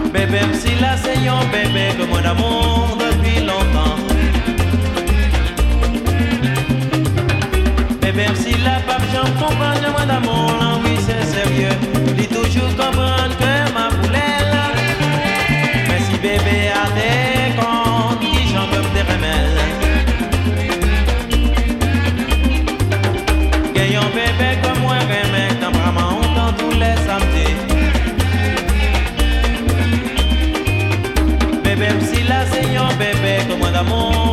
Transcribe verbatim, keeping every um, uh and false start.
Bébé, si là c'est un bébé que moi d'amour depuis longtemps. Bébé, si la pape j'en comprends, moi d'amour, l'envie c'est sérieux. Dis toujours comprendre que ma poulette. Mais si bébé a des comptes, qui j'en peux des remèdes. Gagnant bébé comme moi, remède, dans vraiment dans tous les samedis. Bébé, si là c'est un bébé, comme moi d'amour.